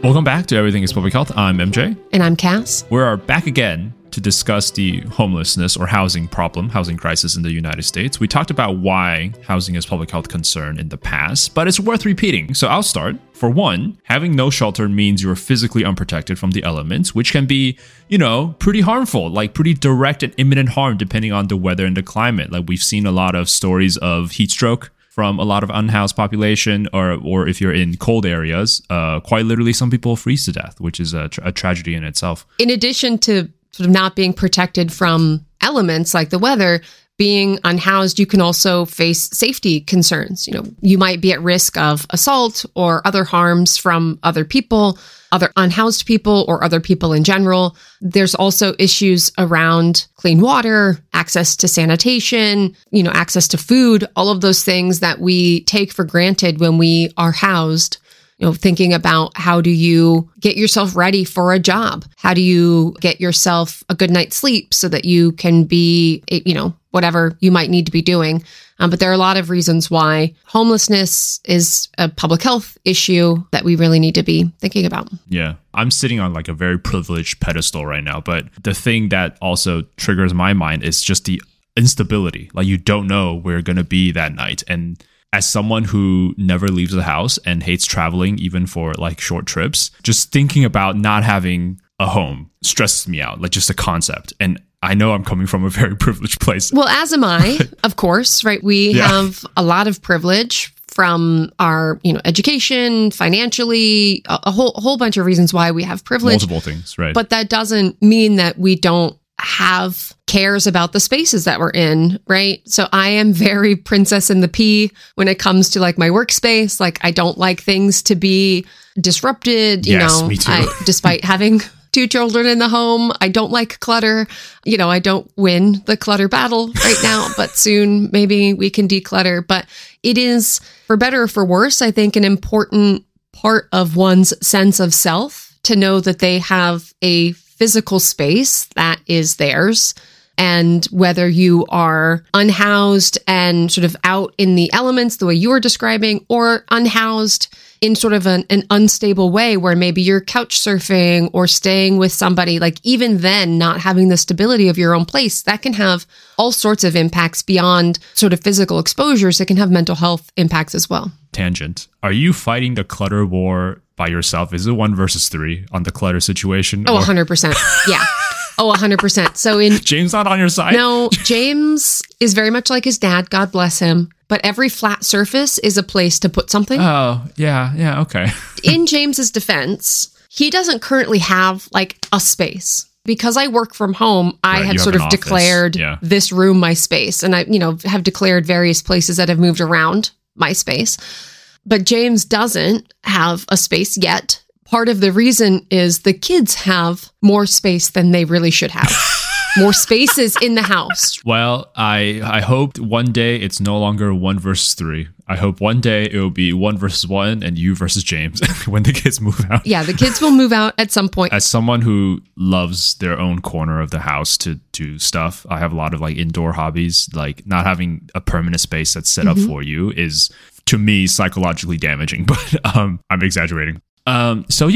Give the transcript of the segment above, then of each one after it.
Welcome back to Everything is Public Health. I'm MJ. And I'm Cass. We are back again to discuss the homelessness or housing problem, housing crisis in the United States. We talked about why housing is public health concern in the past, but it's worth repeating. So I'll start. For one, having no shelter means you're physically unprotected from the elements, which can be, pretty harmful, like pretty direct and imminent harm depending on the weather and the climate. Like we've seen a lot of stories of heat stroke from a lot of unhoused population, or if you're in cold areas, quite literally some people freeze to death, which is a tragedy in itself. In addition to sort of not being protected from elements like the weather, being unhoused, you can also face safety concerns. You might be at risk of assault or other harms from other people, other unhoused people, or other people in general. There's also issues around clean water, access to sanitation, access to food, all of those things that we take for granted when we are housed. Thinking about how do you get yourself ready for a job? How do you get yourself a good night's sleep so that you can be, whatever you might need to be doing. But there are a lot of reasons why homelessness is a public health issue that we really need to be thinking about. Yeah, I'm sitting on like a very privileged pedestal right now. But the thing that also triggers my mind is just the instability. Like you don't know where you're going to be that night. And as someone who never leaves the house and hates traveling, even for like short trips, just thinking about not having a home stresses me out, like just the concept. And I know I'm coming from a very privileged place. Well, as am I, of course, right? We have a lot of privilege from our, education, financially, a whole bunch of reasons why we have privilege. Multiple things, right? But that doesn't mean that we don't have cares about the spaces that we're in, right? So I am very Princess and the Pea when it comes to like my workspace. Like I don't like things to be disrupted, me too. Despite having 2 children in the home, I don't like clutter. I don't win the clutter battle right now, but soon maybe we can declutter. But it is, for better or for worse, I think an important part of one's sense of self to know that they have a physical space that is theirs. And whether you are unhoused and sort of out in the elements, the way you were describing, or unhoused in sort of an unstable way where maybe you're couch surfing or staying with somebody, like even then not having the stability of your own place, that can have all sorts of impacts beyond sort of physical exposures. It can have mental health impacts as well. Tangent. Are you fighting the clutter war by yourself? Is it 1 versus 3 on the clutter situation? Oh, 100%. Yeah. Oh, 100%. So James not on your side? No, James is very much like his dad. God bless him. But every flat surface is a place to put something. Oh, yeah, okay. In James's defense, he doesn't currently have like a space. Because I work from home, I had sort of declared this room my space. And I, have declared various places that have moved around my space. But James doesn't have a space yet. Part of the reason is the kids have more space than they really should have. More spaces in the house. Well, I hope one day it's no longer 1 versus 3. I hope one day it will be 1 versus 1 and you versus James when the kids move out. Yeah, the kids will move out at some point. As someone who loves their own corner of the house to do stuff, I have a lot of like indoor hobbies. Like not having a permanent space that's set up for you is, to me, psychologically damaging. But I'm exaggerating. So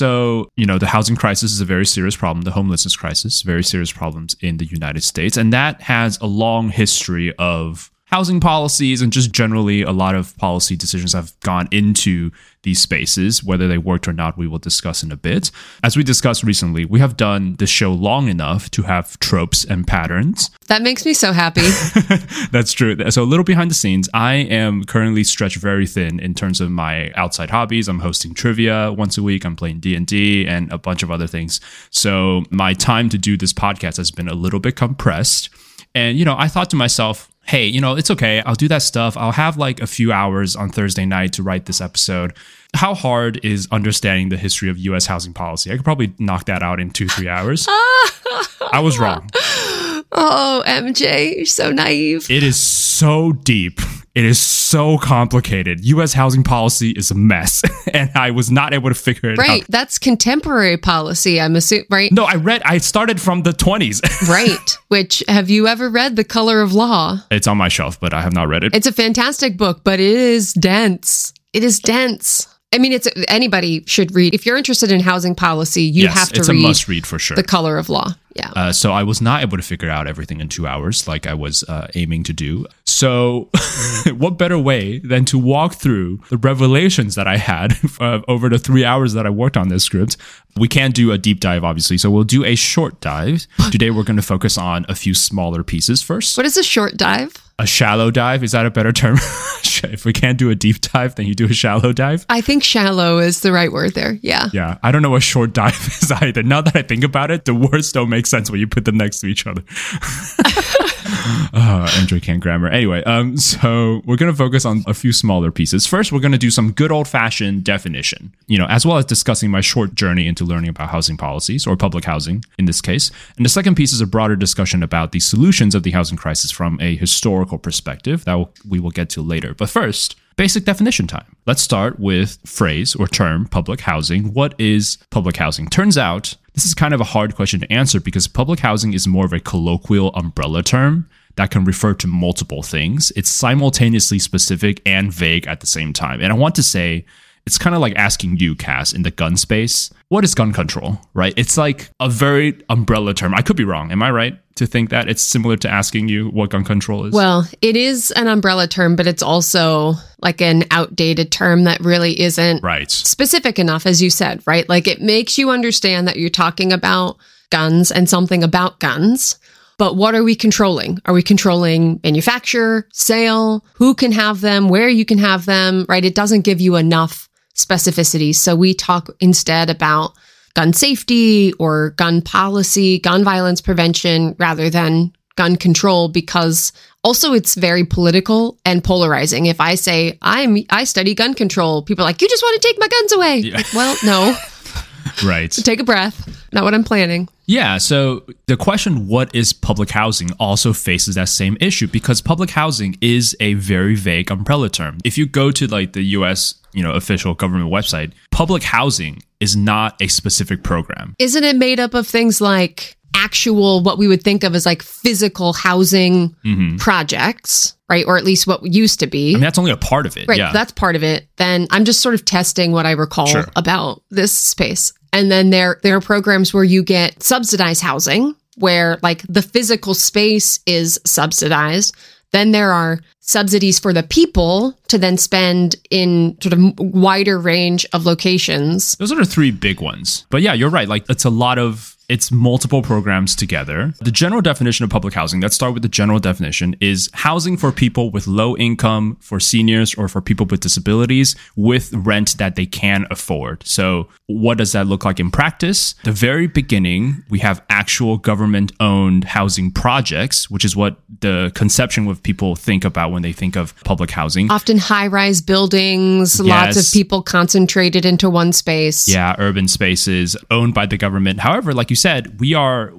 the housing crisis is a very serious problem. The homelessness crisis, very serious problems in the United States. And that has a long history of housing policies and just generally a lot of policy decisions have gone into these spaces. Whether they worked or not, we will discuss in a bit. As we discussed recently, we have done this show long enough to have tropes and patterns. That makes me so happy. That's true. So a little behind the scenes, I am currently stretched very thin in terms of my outside hobbies. I'm hosting trivia once a week. I'm playing D&D and a bunch of other things. So my time to do this podcast has been a little bit compressed. And, I thought to myself, hey, it's okay. I'll do that stuff. I'll have like a few hours on Thursday night to write this episode. How hard is understanding the history of U.S. housing policy? I could probably knock that out in 2-3 hours. I was wrong. Oh, MJ, you're so naive. It is so deep. It is so complicated. U.S. housing policy is a mess, and I was not able to figure it out. Right. That's contemporary policy, I'm assuming, right? No, I started from the 20s. Right. Which, have you ever read The Color of Law? It's on my shelf, but I have not read it. It's a fantastic book, but it is dense. It is dense. I mean, anybody should read. If you're interested in housing policy, you have to read. It's a must read for sure. The Color of Law. Yeah. So I was not able to figure out everything in 2 hours like I was aiming to do. So what better way than to walk through the revelations that I had over the 3 hours that I worked on this script. We can't do a deep dive, obviously, so we'll do a short dive. Today, we're going to focus on a few smaller pieces first. What is a short dive? A shallow dive? Is that a better term? If we can't do a deep dive, then you do a shallow dive? I think shallow is the right word there. Yeah. Yeah. I don't know what short dive is either. Now that I think about it, the words don't make sense when you put them next to each other. Andrew can't grammar. Anyway, so we're going to focus on a few smaller pieces. First, we're going to do some good old-fashioned definition, as well as discussing my short journey into learning about housing policies, or public housing in this case. And the second piece is a broader discussion about the solutions of the housing crisis from a historical perspective that we will get to later. But first, basic definition time. Let's start with phrase or term, public housing. What is public housing? Turns out, this is kind of a hard question to answer because public housing is more of a colloquial umbrella term that can refer to multiple things. It's simultaneously specific and vague at the same time. And I want to say, it's kind of like asking you, Cass, in the gun space, what is gun control, right? It's like a very umbrella term. I could be wrong. Am I right to think that it's similar to asking you what gun control is? Well, it is an umbrella term, but it's also like an outdated term that really isn't specific enough, as you said, right? Like it makes you understand that you're talking about guns and something about guns. But what are we controlling? Are we controlling manufacture, sale, who can have them, where you can have them, right? It doesn't give you enough specificity. So we talk instead about gun safety or gun policy, gun violence prevention, rather than gun control, because also it's very political and polarizing. If I say I study gun control, people are like, you just want to take my guns away. Yeah. Like, well, no. Right. So take a breath. Not what I'm planning. Yeah, so the question, what is public housing, also faces that same issue because public housing is a very vague umbrella term. If you go to like the US, official government website, public housing is not a specific program. Isn't it made up of things like actual, what we would think of as like physical housing projects, right? Or at least what used to be. I mean, that's only a part of it. Right, yeah. That's part of it. Then I'm just sort of testing what I recall about this space. And then there are programs where you get subsidized housing, where like the physical space is subsidized. Then there are subsidies for the people to then spend in sort of wider range of locations. Those are the three big ones. But yeah, you're right. Like it's multiple programs together. The general definition of public housing, let's start with the general definition, is housing for people with low income, for seniors, or for people with disabilities with rent that they can afford. So what does that look like in practice? The very beginning, we have actual government-owned housing projects, which is what the conception of people think about when they think of public housing. Often high-rise buildings, lots of people concentrated into one space. Yeah, urban spaces owned by the government. However, like you said, we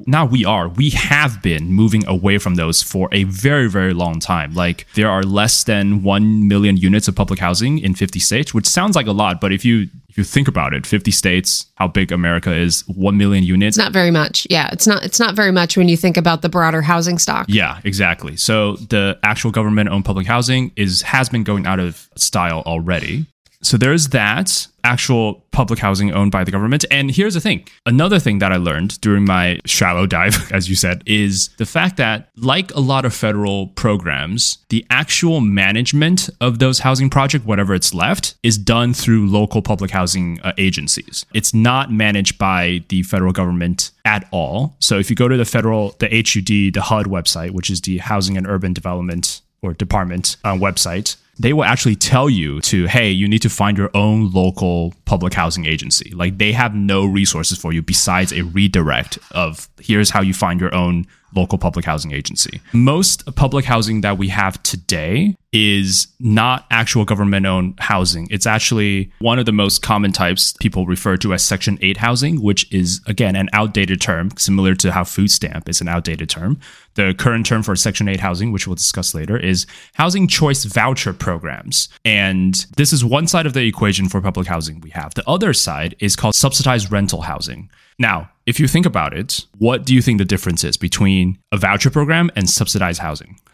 have been moving away from those for a very, very long time. Like there are less than 1 million units of public housing in 50 states, which sounds like a lot, but if you think about it, 50 states, how big America is, 1 million units. It's not very much. Yeah, it's not very much when you think about the broader housing stock. Yeah, exactly. So the actual government-owned public housing has been going out of style already. So there's that actual public housing owned by the government. And here's the thing. Another thing that I learned during my shallow dive, as you said, is the fact that like a lot of federal programs, the actual management of those housing projects, whatever it's left, is done through local public housing agencies. It's not managed by the federal government at all. So if you go to the HUD, the HUD website, which is the Housing and Urban Development or Department website, they will actually tell you hey, you need to find your own local public housing agency. Like they have no resources for you besides a redirect of here's how you find your own local public housing agency. Most public housing that we have today is not actual government-owned housing. It's actually one of the most common types people refer to as Section 8 housing, which is, again, an outdated term, similar to how food stamp is an outdated term. The current term for Section 8 housing, which we'll discuss later, is housing choice voucher programs. And this is one side of the equation for public housing we have. The other side is called subsidized rental housing. Now, if you think about it, what do you think the difference is between a voucher program and subsidized housing?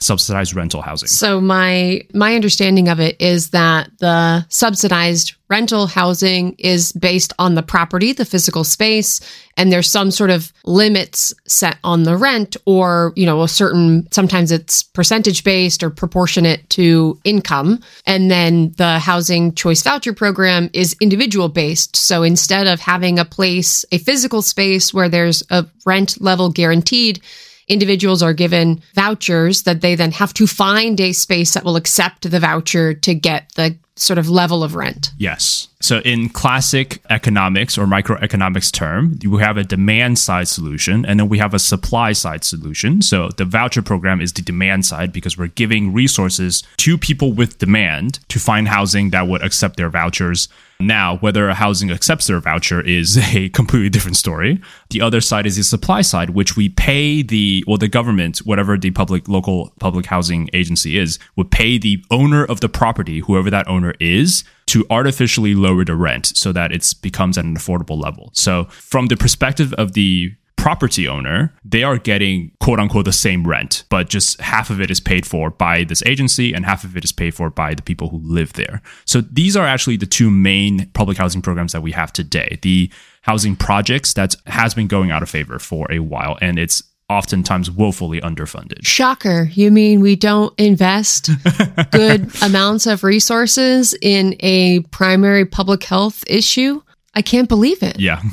subsidized rental housing. So my understanding of it is that the subsidized rental housing is based on the property, the physical space, and there's some sort of limits set on the rent, or, a certain, sometimes it's percentage based or proportionate to income. And then the housing choice voucher program is individual based. So instead of having a physical space where there's a rent level guaranteed, individuals are given vouchers that they then have to find a space that will accept the voucher to get the sort of level of rent. Yes. So in classic economics or microeconomics term, we have a demand side solution and then we have a supply side solution. So the voucher program is the demand side because we're giving resources to people with demand to find housing that would accept their vouchers. Now, whether a housing accepts their voucher is a completely different story. The other side is the supply side, which we pay the government, whatever the local public housing agency is, would pay the owner of the property, whoever that owner is, to artificially lower the rent so that it becomes at an affordable level. So from the perspective of the property owner, they are getting quote unquote the same rent, but just half of it is paid for by this agency and half of it is paid for by the people who live there. So these are actually the two main public housing programs that we have today. The housing projects that has been going out of favor for a while, and it's oftentimes woefully underfunded. Shocker. You mean we don't invest good amounts of resources in a primary public health issue? I can't believe it. Yeah.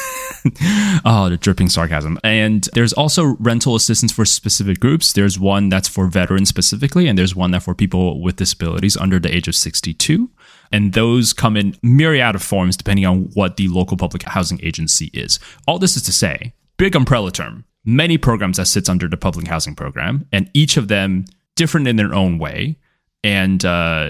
Oh, the dripping sarcasm. And there's also rental assistance for specific groups. There's one that's for veterans specifically, and there's one that's for people with disabilities under the age of 62. And those come in myriad of forms depending on what the local public housing agency is. All this is to say, big umbrella term, many programs that sits under the public housing program, and each of them different in their own way. And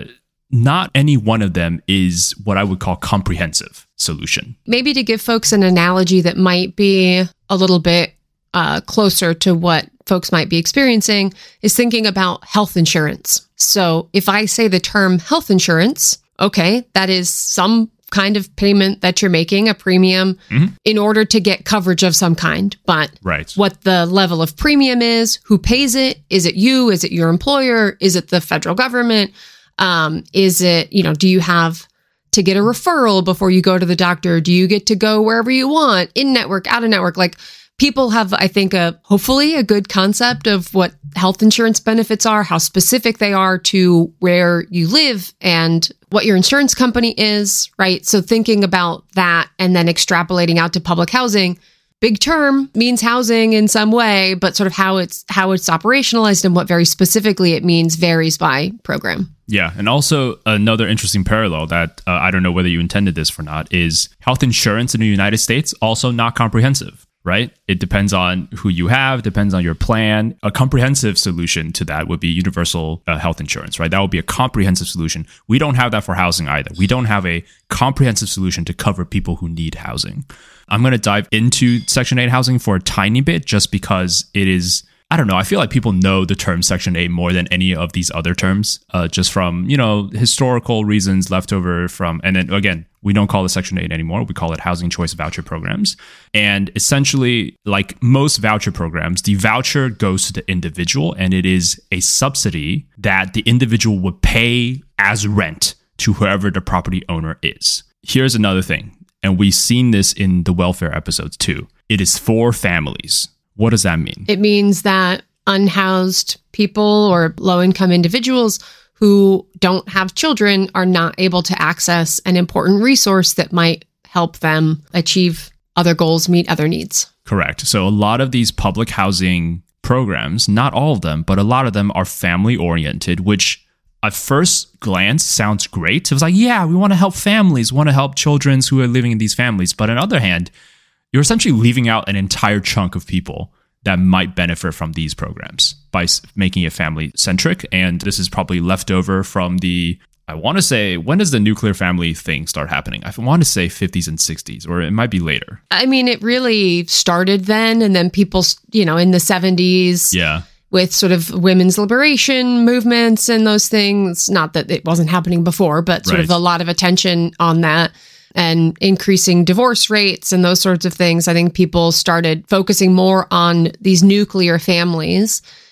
not any one of them is what I would call comprehensive solution. Maybe to give folks an analogy that might be a little bit closer to what folks might be experiencing is thinking about health insurance. So if I say the term health insurance, okay, that is some kind of payment that you're making, a premium, in order to get coverage of some kind. But what the level of premium is, who pays it, is it you, is it your employer, is it the federal government? Is it, do you have to get a referral before you go to the doctor? Do you get to go wherever you want, in network, out of network? Like, people have, I think, hopefully a good concept of what health insurance benefits are, how specific they are to where you live and what your insurance company is, right? So thinking about that and then extrapolating out to public housing, big term means housing in some way, but sort of how it's operationalized and what very specifically it means varies by program. Yeah. And also another interesting parallel that I don't know whether you intended this or not is health insurance in the United States, also not comprehensive, right? It depends on who you have, depends on your plan. A comprehensive solution to that would be universal health insurance, right? That would be a comprehensive solution. We don't have that for housing either. We don't have a comprehensive solution to cover people who need housing. I'm going to dive into Section 8 housing for a tiny bit just because it is, I don't know, I feel like people know the term Section 8 more than any of these other terms, just from, historical reasons left over from, and then again, we don't call it Section 8 anymore. We call it housing choice voucher programs. And essentially, like most voucher programs, the voucher goes to the individual and it is a subsidy that the individual would pay as rent to whoever the property owner is. Here's another thing. And we've seen this in the welfare episodes too. It is for families. What does that mean? It means that unhoused people or low-income individuals who don't have children are not able to access an important resource that might help them achieve other goals, meet other needs. Correct. So a lot of these public housing programs, not all of them, but a lot of them are family-oriented, which at first glance sounds great. It was like, yeah, we want to help families, want to help children who are living in these families. But on the other hand, you're essentially leaving out an entire chunk of people that might benefit from these programs by making it family-centric. And this is probably left over from I want to say, when does the nuclear family thing start happening? I want to say 50s and 60s, or it might be later. I mean, it really started then, and then people, in the 70s. Yeah. With sort of women's liberation movements and those things. Not that it wasn't happening before, but sort of a lot of attention on that and increasing divorce rates and those sorts of things. I think people started focusing more on these nuclear families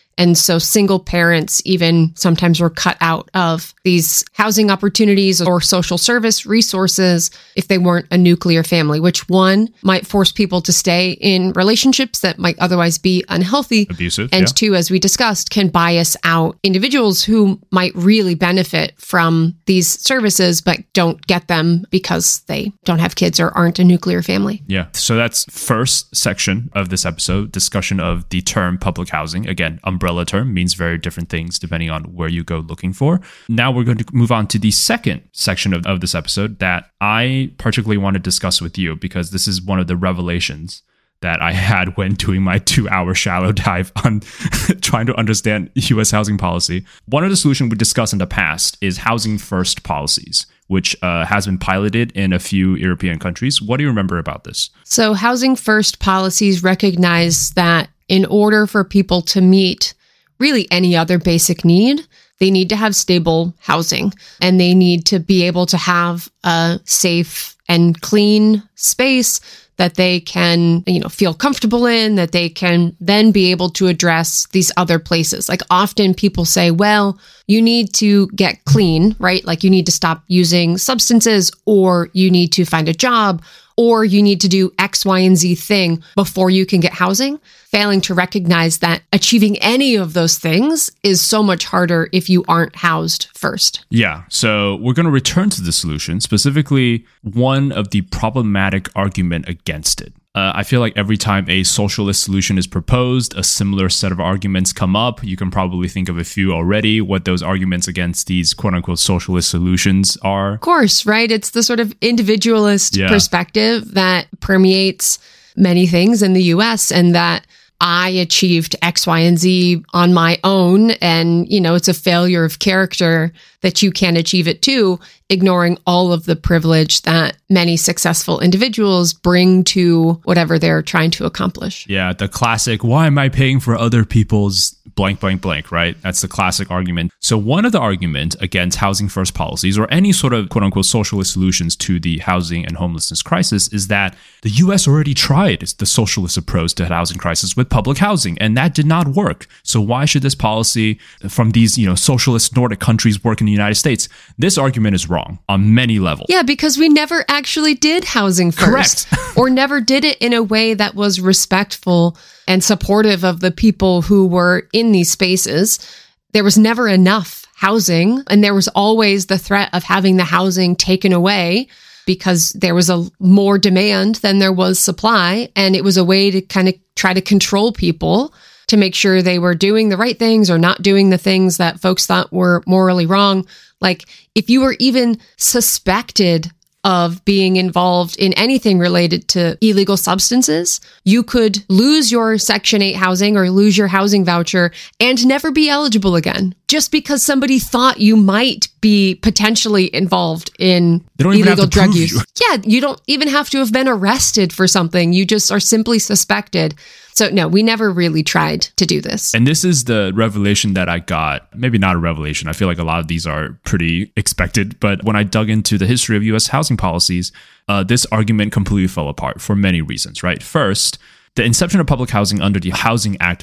And so single parents even sometimes were cut out of these housing opportunities or social service resources if they weren't a nuclear family, which one might force people to stay in relationships that might otherwise be unhealthy. Abusive. And two, as we discussed, can bias out individuals who might really benefit from these services, but don't get them because they don't have kids or aren't a nuclear family. Yeah. So that's first section of this episode, discussion of the term public housing. Again, umbrella term means very different things depending on where you go looking for. Now we're going to move on to the second section of this episode that I particularly want to discuss with you, because this is one of the revelations that I had when doing my 2-hour shallow dive on trying to understand U.S. housing policy. One of the solutions we discussed in the past is housing first policies, which has been piloted in a few European countries. What do you remember about this? So housing first policies recognize that in order for people to meet really any other basic need, they need to have stable housing, and they need to be able to have a safe and clean space that they can, feel comfortable in, that they can then be able to address these other places. Like often people say, well, you need to get clean, right? Like you need to stop using substances, or you need to find a job, or you need to do X, Y, and Z thing before you can get housing, failing to recognize that achieving any of those things is so much harder if you aren't housed first. Yeah, so we're going to return to the solution, specifically one of the problematic argument against it. I feel like every time a socialist solution is proposed, a similar set of arguments come up. You can probably think of a few already, what those arguments against these quote-unquote socialist solutions are. Of course, right? It's the sort of individualist perspective that permeates many things in the US, and that I achieved X, Y, and Z on my own. And, it's a failure of character that you can't achieve it too, ignoring all of the privilege that many successful individuals bring to whatever they're trying to accomplish. Yeah, the classic, why am I paying for other people's blank, blank, blank, right? That's the classic argument. So one of the arguments against housing first policies or any sort of quote unquote socialist solutions to the housing and homelessness crisis is that the US already tried the socialist approach to the housing crisis with public housing, and that did not work. So why should this policy from these, socialist Nordic countries work in the United States? This argument is wrong on many levels. Yeah, because we never actually did housing first. Correct. Or never did it in a way that was respectful and supportive of the people who were in these spaces. There was never enough housing, and there was always the threat of having the housing taken away because there was a more demand than there was supply. And it was a way to kind of try to control people to make sure they were doing the right things or not doing the things that folks thought were morally wrong. Like if you were even suspected of being involved in anything related to illegal substances, you could lose your Section 8 housing or lose your housing voucher and never be eligible again, just because somebody thought you might be potentially involved in illegal drug use. Yeah, you don't even have to have been arrested for something. You just are simply suspected. So no, we never really tried to do this. And this is the revelation that I got. Maybe not a revelation. I feel like a lot of these are pretty expected. But when I dug into the history of U.S. housing policies, this argument completely fell apart for many reasons, right? First, the inception of public housing under the Housing Act of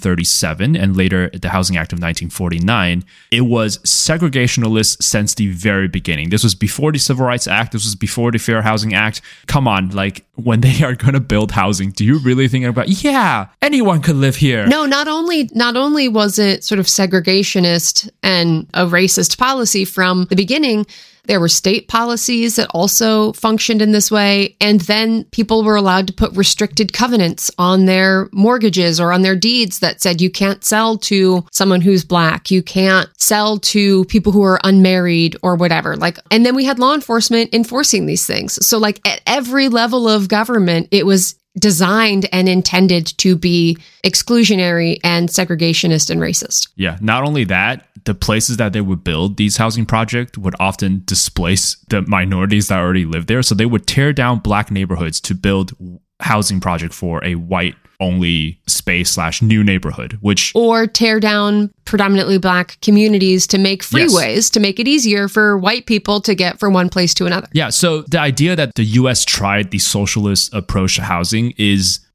1937 and later the Housing Act of 1949, it was segregationalist since the very beginning. This was before the Civil Rights Act. This was before the Fair Housing Act. Come on, like when they are going to build housing, do you really think about, yeah, anyone could live here? No, not only was it sort of segregationist and a racist policy from the beginning, there were state policies that also functioned in this way. And then people were allowed to put restricted covenants on their mortgages or on their deeds that said you can't sell to someone who's Black. You can't sell to people who are unmarried or whatever. And then we had law enforcement enforcing these things. So at every level of government, it was designed and intended to be exclusionary and segregationist and racist. Yeah. Not only that, the places that they would build these housing projects would often displace the minorities that already live there. So they would tear down Black neighborhoods to build housing project for a white only space / new neighborhood, or tear down predominantly Black communities to make freeways to make it easier for white people to get from one place to another. Yeah. So the idea that the US tried the socialist approach to housing is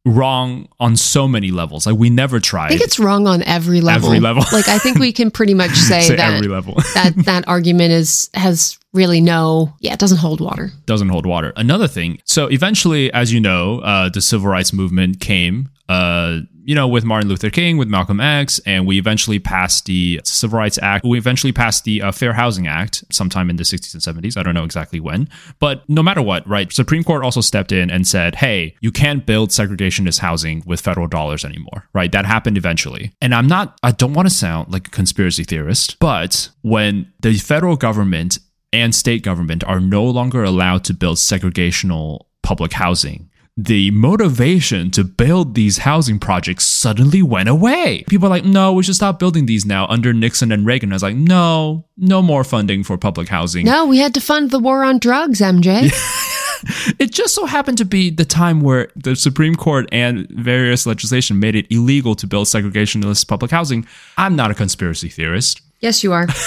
wrong on so many levels. Like we never tried. I think it's wrong on every level. Every level. Like I think we can pretty much say that every level. that argument has really it doesn't hold water. Doesn't hold water. Another thing. So eventually, as you know, the civil rights movement came, with Martin Luther King, with Malcolm X, and we eventually passed the Civil Rights Act. We eventually passed the Fair Housing Act sometime in the 60s and 70s. I don't know exactly when. But no matter what, right, Supreme Court also stepped in and said, hey, you can't build segregationist housing with federal dollars anymore, right? That happened eventually. And I don't want to sound like a conspiracy theorist, but when the federal government and state government are no longer allowed to build segregational public housing, the motivation to build these housing projects suddenly went away. People are like, no, we should stop building these now. Under Nixon and Reagan, I was like, no more funding for public housing. No, we had to fund the war on drugs, MJ. It just so happened to be the time where the Supreme Court and various legislation made it illegal to build segregationist public housing. I'm not a conspiracy theorist. Yes, you are.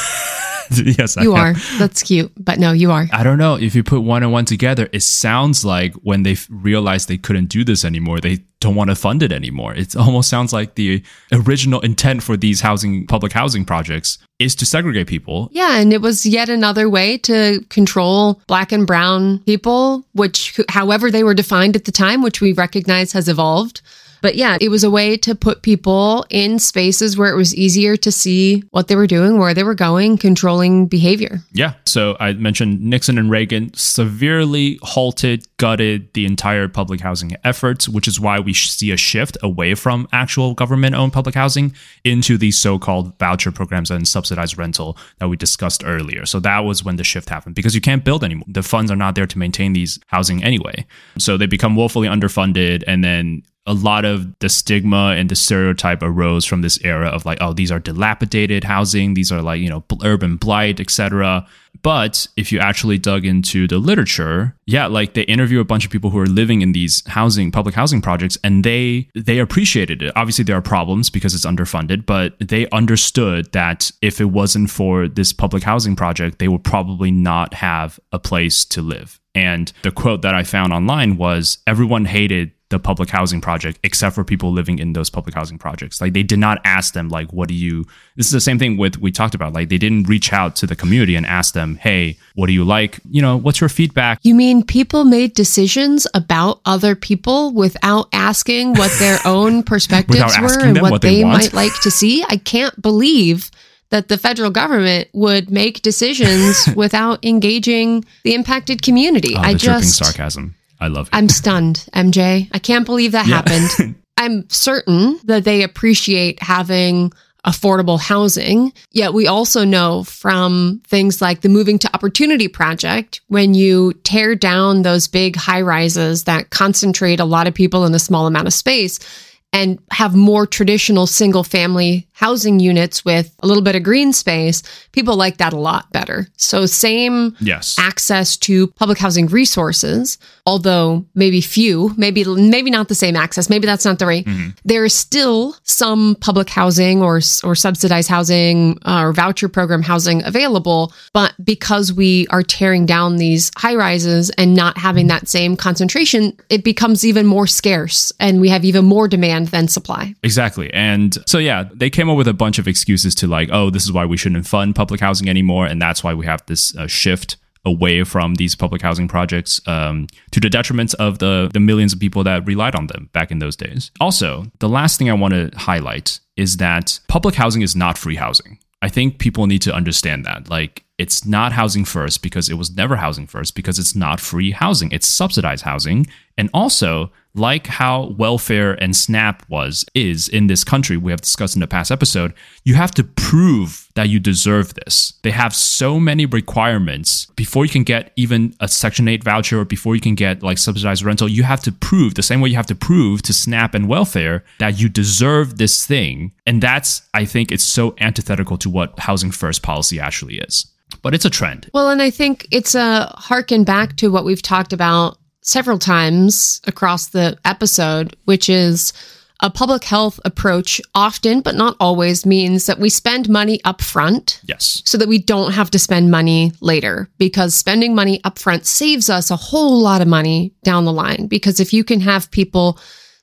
Yes, you are. That's cute. But no, you are. I don't know. If you put one and one together, it sounds like when they realized they couldn't do this anymore, they don't want to fund it anymore. It almost sounds like the original intent for these public housing projects is to segregate people. Yeah, and it was yet another way to control Black and brown people, which however they were defined at the time, which we recognize has evolved. But yeah, it was a way to put people in spaces where it was easier to see what they were doing, where they were going, controlling behavior. Yeah. So I mentioned Nixon and Reagan severely halted, gutted the entire public housing efforts, which is why we see a shift away from actual government-owned public housing into these so-called voucher programs and subsidized rental that we discussed earlier. So that was when the shift happened because you can't build anymore. The funds are not there to maintain these housing anyway. So they become woefully underfunded, and then a lot of the stigma and the stereotype arose from this era of like, oh, these are dilapidated housing. These are like, urban blight, etc. But if you actually dug into the literature, like they interview a bunch of people who are living in these public housing projects, and they appreciated it. Obviously, there are problems because it's underfunded, but they understood that if it wasn't for this public housing project, they would probably not have a place to live. And the quote that I found online was, everyone hated the public housing project except for people living in those public housing projects. Like they did not ask them, like, this is the same thing we talked about. Like they didn't reach out to the community and ask them, hey, what do you like? What's your feedback? You mean people made decisions about other people without asking what their own perspectives were and what they might like to see? I can't believe that the federal government would make decisions without engaging the impacted community. Dripping sarcasm. I love it. I'm stunned, MJ. I can't believe that happened. I'm certain that they appreciate having affordable housing. Yet we also know from things like the Moving to Opportunity Project, when you tear down those big high rises that concentrate a lot of people in a small amount of space and have more traditional single family housing units with a little bit of green space, people like that a lot better. So same access to public housing resources, although maybe few, maybe not the same access. Maybe that's not the right. Mm-hmm. There is still some public housing or subsidized housing or voucher program housing available. But because we are tearing down these high rises and not having that same concentration, it becomes even more scarce and we have even more demand than supply. Exactly. And so, they came up with a bunch of excuses to like, oh, this is why we shouldn't fund public housing anymore. And that's why we have this shift away from these public housing projects to the detriment of the millions of people that relied on them back in those days. Also, the last thing I want to highlight is that public housing is not free housing. I think people need to understand that. Like, it's not housing first because it was never housing first because it's not free housing. It's subsidized housing. And also, like how welfare and SNAP is in this country, we have discussed in the past episode, you have to prove that you deserve this. They have so many requirements before you can get even a Section 8 voucher or before you can get like subsidized rental. You have to prove the same way you have to prove to SNAP and welfare that you deserve this thing. And that's, I think it's so antithetical to what housing first policy actually is. But it's a trend. Well, and I think it's a harken back to what we've talked about several times across the episode, which is a public health approach often, but not always, means that we spend money up front. Yes. So that we don't have to spend money later, because spending money up front saves us a whole lot of money down the line. Because if you can have people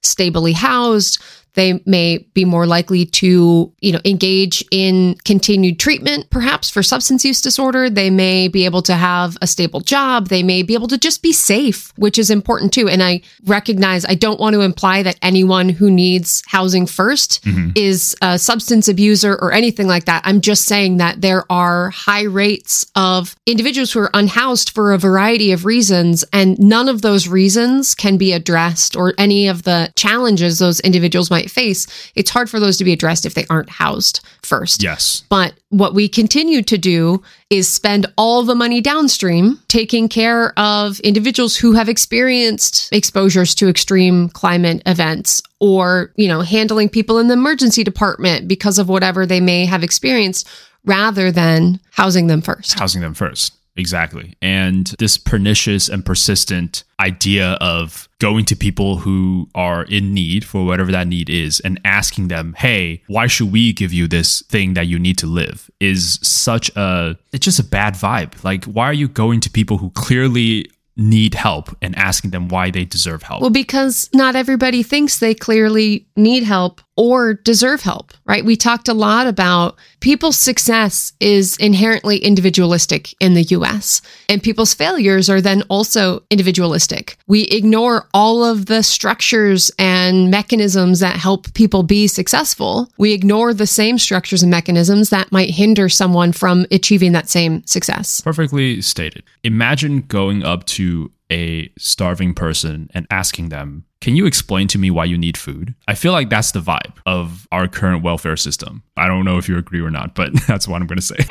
stably housed. They may be more likely to, engage in continued treatment, perhaps for substance use disorder. They may be able to have a stable job. They may be able to just be safe, which is important too. And I recognize I don't want to imply that anyone who needs housing first is a substance abuser or anything like that. I'm just saying that there are high rates of individuals who are unhoused for a variety of reasons, and none of those reasons can be addressed, or any of the challenges those individuals might face. It's hard for those to be addressed if they aren't housed first. Yes. But what we continue to do is spend all the money downstream taking care of individuals who have experienced exposures to extreme climate events, or, handling people in the emergency department because of whatever they may have experienced, rather than housing them first. Housing them first. Exactly. And this pernicious and persistent idea of going to people who are in need for whatever that need is and asking them, hey, why should we give you this thing that you need to live, is it's just a bad vibe. Like, why are you going to people who clearly need help and asking them why they deserve help? Well, because not everybody thinks they clearly need help or deserve help, right? We talked a lot about people's success is inherently individualistic in the US, and people's failures are then also individualistic. We ignore all of the structures and mechanisms that help people be successful. We ignore the same structures and mechanisms that might hinder someone from achieving that same success. Perfectly stated. Imagine going up to a starving person and asking them, can you explain to me why you need food? I feel like that's the vibe of our current welfare system. I don't know if you agree or not, but that's what I'm going to say.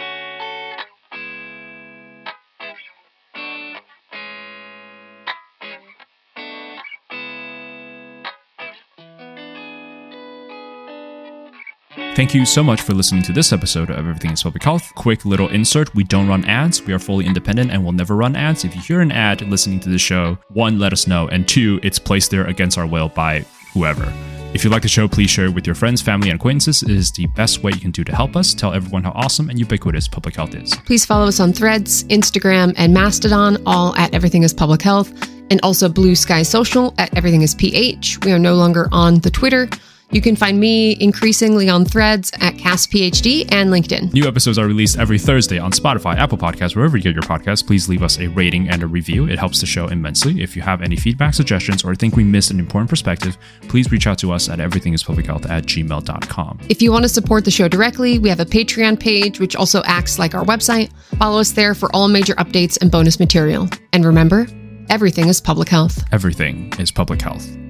Thank you so much for listening to this episode of Everything is Public Health. Quick little insert. We don't run ads. We are fully independent and will never run ads. If you hear an ad listening to the show, 1, let us know. And 2, it's placed there against our will by whoever. If you like the show, please share it with your friends, family, and acquaintances. It is the best way you can do to help us. Tell everyone how awesome and ubiquitous public health is. Please follow us on Threads, Instagram, and Mastodon, all at Everything is Public Health, and also Blue Sky Social at Everything is PH. We are no longer on the Twitter. You can find me increasingly on Threads at CastPhD and LinkedIn. New episodes are released every Thursday on Spotify, Apple Podcasts, wherever you get your podcasts. Please leave us a rating and a review. It helps the show immensely. If you have any feedback, suggestions, or think we missed an important perspective, please reach out to us at everythingispublichealth@gmail.com. If you want to support the show directly, we have a Patreon page, which also acts like our website. Follow us there for all major updates and bonus material. And remember, everything is public health. Everything is public health.